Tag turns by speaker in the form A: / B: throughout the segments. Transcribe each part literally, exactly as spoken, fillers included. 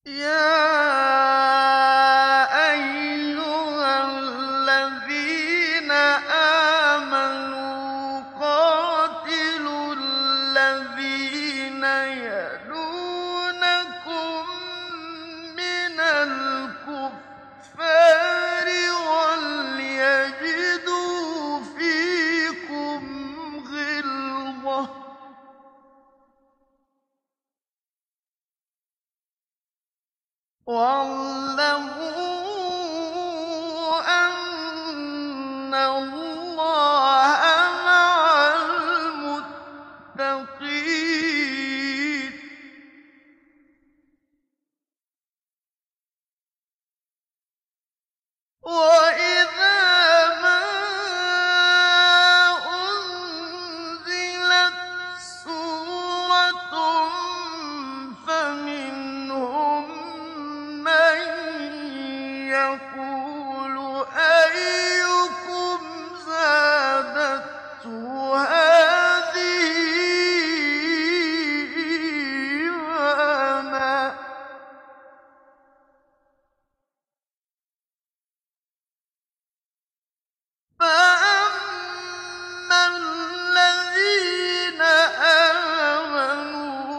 A: يَا أَيُّهَا الَّذِينَ آمَنُوا قَاتِلُوا الَّذِينَ يَلُونَكُم مِّنَ الْكُفَّارِ وَلْيَجِدُوا فِيكُمْ غِلْظَةً ۚ وَاعْلَمُوا أَنَّ اللَّهَ مَعَ الْمُتَّقِينَ. وَإِذَا مَا أُنزِلَتْ سُورَةٌ فَمِنْهُم مَّن يَقُولُ أَيُّكُمْ زَادَتْهُ هَٰذِهِ إِيمَانًا ۚ فَأَمَّا الَّذِينَ آمَنُوا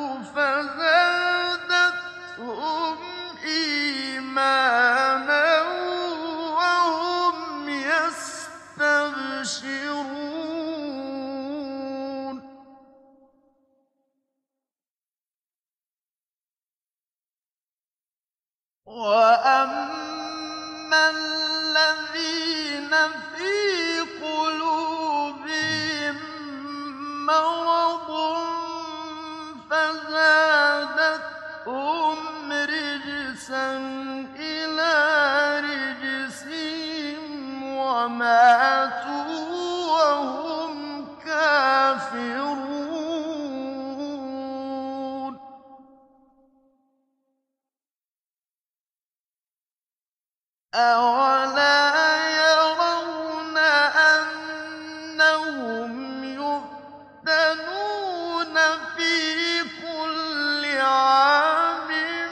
A: فَزَادَتْهُمْ إِيمَانًا وَهُمْ يَسْتَبْشِرُونَ. وَأَمَّا الَّذِينَ فِي قُلُوبِهِم مَّرَضٌ فَزَادَتْهُمْ رِجْسًا إِلَىٰ رِجْسِهِمْ وَمَاتُوا وَهُمْ كَافِرُونَ. أَوَلَا يَرَوْنَ أَنَّهُمْ يُفْتَنُونَ فِي كُلِّ عَامٍ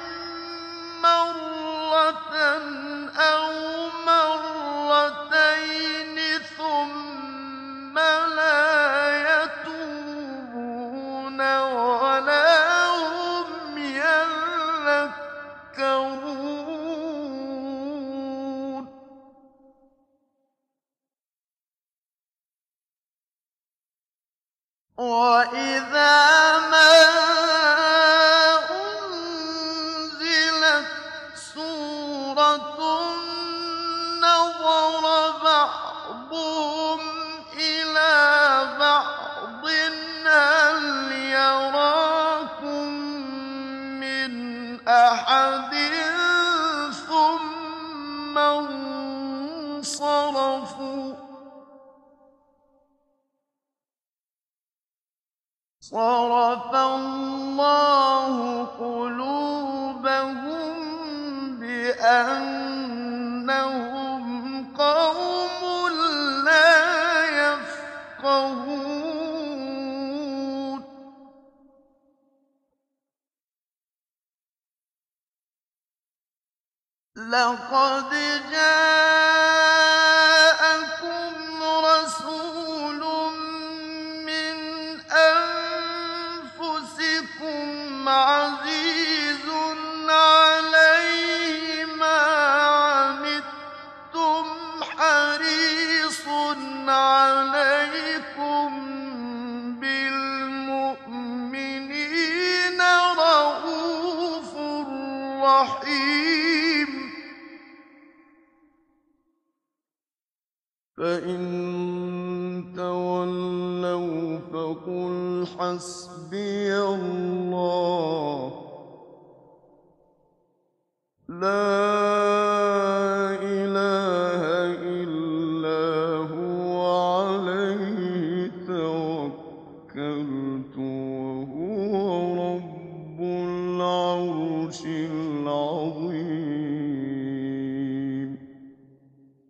A: مَّرَّةً أَوْ مَرَّتَيْنِ ثُمَّ لَا يَتُوبُونَ وَلَا هُمْ يَذَّكَّرُونَ. وَإِذَا مَا أُنزِلَتْ سُورَةٌ نَّظَرَ بَعْضُهُمْ إِلَىٰ بَعْضٍ هَلْ يَرَاكُم مِّنْ أَحَدٍ ثُمَّ انصَرَفُوا ۚ صَرَفَ اللَّهُ قُلُوبَهُم بِأَنَّهُمْ قَوْمٌ لَّا يَفْقَهُونَ. لَقَدْ جَاءَكُمْ رَسُولٌ مِّنْ أَنفُسِكُمْ عَزِيزٌ عَلَيْهِ مَا عَنِتُّمْ حَرِيصٌ عَلَيْكُم بِالْمُؤْمِنِينَ رَءُوفٌ رَّحِيمٌ. فَإِن تَوَلَّوْا فَقُلْ حَسْبِيَ